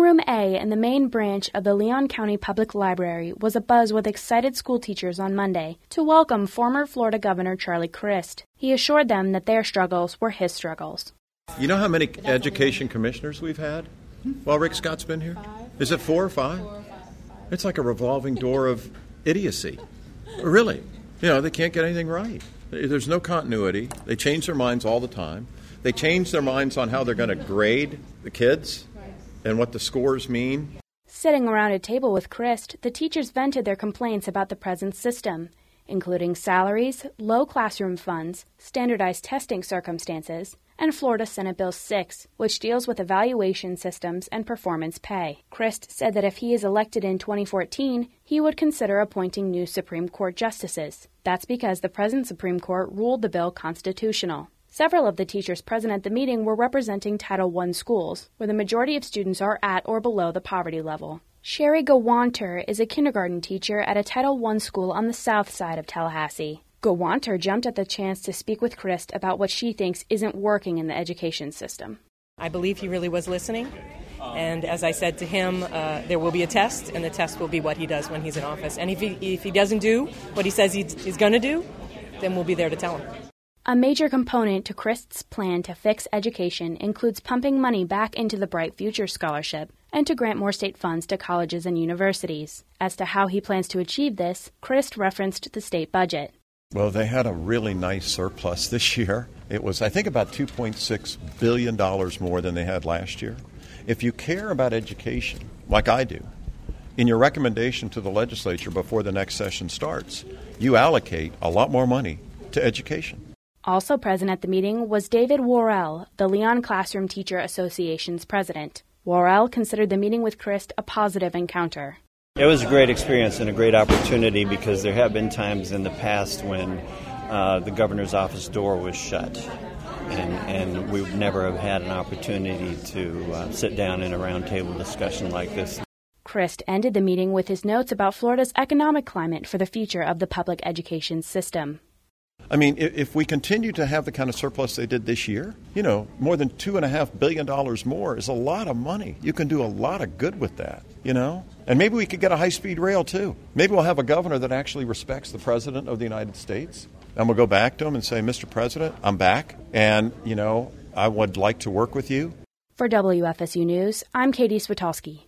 Room A in the main branch of the Leon County Public Library was abuzz with excited school teachers on Monday to welcome former Florida Governor Charlie Crist. He assured them that their struggles were his struggles. You know how many education commissioners we've had while Rick Scott's been here? Is it 4 or 5? It's like a revolving door of idiocy. Really. They can't get anything right. There's no continuity. They change their minds all the time. They change their minds on how they're going to grade the kids and what the scores mean. Sitting around a table with Crist, the teachers vented their complaints about the present system, including salaries, low classroom funds, standardized testing circumstances, and Florida Senate Bill 6, which deals with evaluation systems and performance pay. Crist said that if he is elected in 2014, he would consider appointing new Supreme Court justices. That's because the present Supreme Court ruled the bill constitutional. Several of the teachers present at the meeting were representing Title I schools, where the majority of students are at or below the poverty level. Sherry Gawanter is a kindergarten teacher at a Title I school on the south side of Tallahassee. Gawanter jumped at the chance to speak with Crist about what she thinks isn't working in the education system. I believe he really was listening, and as I said to him, there will be a test, and the test will be what he does when he's in office. And if he doesn't do what he says he's going to do, then we'll be there to tell him. A major component to Crist's plan to fix education includes pumping money back into the Bright Future Scholarship and to grant more state funds to colleges and universities. As to how he plans to achieve this, Crist referenced the state budget. Well, they had a really nice surplus this year. It was, I think, about $2.6 billion more than they had last year. If you care about education, like I do, in your recommendation to the legislature before the next session starts, you allocate a lot more money to education. Also present at the meeting was David Worrell, the Leon Classroom Teacher Association's president. Worrell considered the meeting with Crist a positive encounter. It was a great experience and a great opportunity because there have been times in the past when the governor's office door was shut, and we would never have had an opportunity to sit down in a roundtable discussion like this. Crist ended the meeting with his notes about Florida's economic climate for the future of the public education system. I mean, if we continue to have the kind of surplus they did this year, more than $2.5 billion more is a lot of money. You can do a lot of good with that, And maybe we could get a high-speed rail, too. Maybe we'll have a governor that actually respects the President of the United States. And we'll go back to him and say, Mr. President, I'm back, and, I would like to work with you. For WFSU News, I'm Katie Switowski.